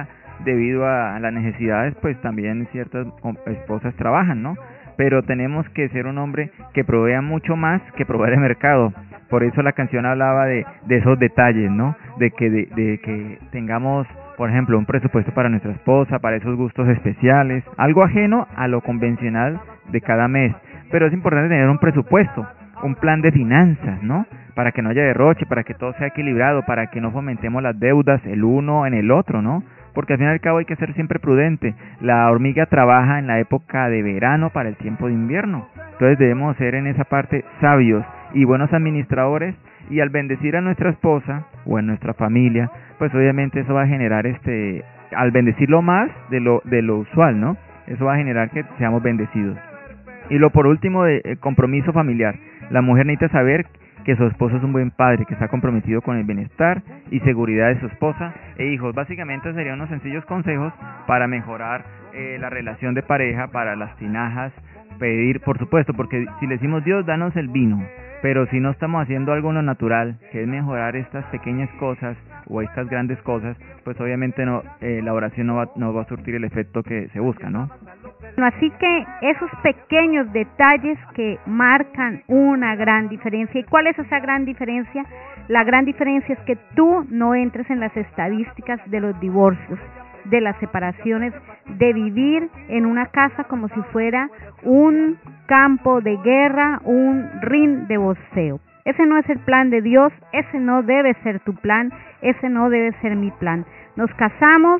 debido a las necesidades, pues también ciertas esposas trabajan, ¿no? Pero tenemos que ser un hombre que provea mucho más que proveer el mercado. Por eso la canción hablaba de, de esos detalles, ¿no? De que, de, de que tengamos, por ejemplo, un presupuesto para nuestra esposa, para esos gustos especiales, algo ajeno a lo convencional de cada mes. Pero es importante tener un presupuesto, un plan de finanzas, ¿no? Para que no haya derroche, para que todo sea equilibrado, para que no fomentemos las deudas el uno en el otro, ¿no? Porque al fin y al cabo hay que ser siempre prudente. La hormiga trabaja en la época de verano para el tiempo de invierno. Entonces debemos ser en esa parte sabios y buenos administradores, y al bendecir a nuestra esposa o en nuestra familia, pues obviamente eso va a generar, este, al bendecirlo más de lo, de lo usual, ¿no? Eso va a generar que seamos bendecidos. Y lo por último, de eh, compromiso familiar. La mujer necesita saber que su esposo es un buen padre, que está comprometido con el bienestar y seguridad de su esposa e hijos. Básicamente serían unos sencillos consejos para mejorar eh, la relación de pareja, para las tinajas, pedir, por supuesto, porque si le decimos Dios, danos el vino, pero si no estamos haciendo algo no natural, que es mejorar estas pequeñas cosas o estas grandes cosas, pues obviamente no, eh, la oración no va, no va a surtir el efecto que se busca, ¿no? Así que esos pequeños detalles que marcan una gran diferencia. ¿Y cuál es esa gran diferencia? La gran diferencia es que tú no entres en las estadísticas de los divorcios, de las separaciones, de vivir en una casa como si fuera un campo de guerra, un ring de boxeo. Ese no es el plan de Dios, ese no debe ser tu plan, ese no debe ser mi plan. Nos casamos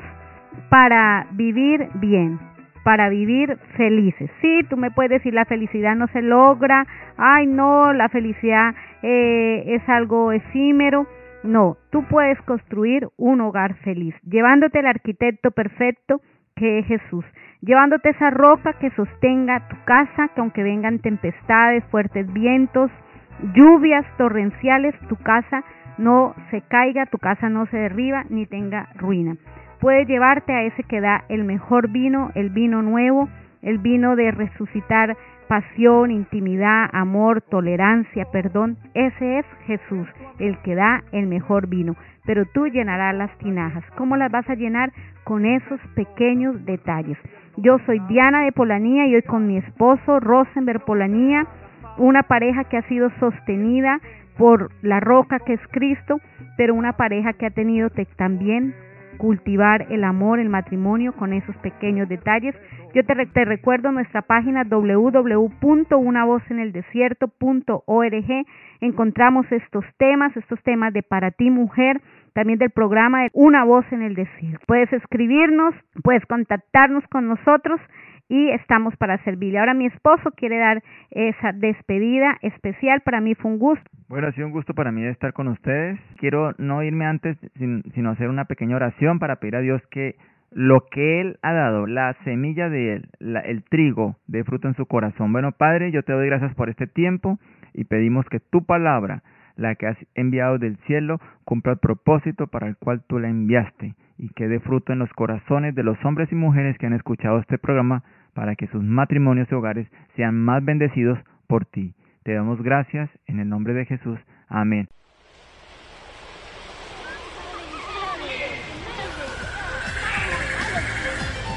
para vivir bien, para vivir felices. Sí, tú me puedes decir la felicidad no se logra, ay no, la felicidad eh, es algo efímero. No, tú puedes construir un hogar feliz, llevándote el arquitecto perfecto que es Jesús, llevándote esa roca que sostenga tu casa, que aunque vengan tempestades, fuertes vientos, lluvias torrenciales, tu casa no se caiga, tu casa no se derriba ni tenga ruina. Puede llevarte a ese que da el mejor vino, el vino nuevo, el vino de resucitar pasión, intimidad, amor, tolerancia, perdón. Ese es Jesús, el que da el mejor vino. Pero tú llenarás las tinajas. ¿Cómo las vas a llenar? Con esos pequeños detalles. Yo soy Diana de Polanía y hoy con mi esposo Rosenberg Polanía, una pareja que ha sido sostenida por la roca que es Cristo, pero una pareja que ha tenido que también cultivar el amor, el matrimonio con esos pequeños detalles. Yo te, te recuerdo nuestra página doble u doble u doble u punto una voz en el desierto punto org. Encontramos estos temas, estos temas de Para Ti Mujer, también del programa de Una Voz en el Desierto. Puedes escribirnos, puedes contactarnos con nosotros y estamos para servirle. Ahora mi esposo quiere dar esa despedida especial. Para mí fue un gusto. Bueno, ha sido un gusto para mí estar con ustedes. Quiero no irme antes, sin, sino hacer una pequeña oración para pedir a Dios que lo que Él ha dado, la semilla de Él, la, el trigo, dé fruto en su corazón. Bueno, Padre, yo te doy gracias por este tiempo y pedimos que tu palabra, la que has enviado del cielo, cumpla el propósito para el cual tú la enviaste y que dé fruto en los corazones de los hombres y mujeres que han escuchado este programa para que sus matrimonios y hogares sean más bendecidos por ti. Te damos gracias en el nombre de Jesús. Amén.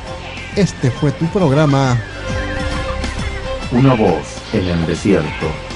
Este fue tu programa Una voz en el desierto.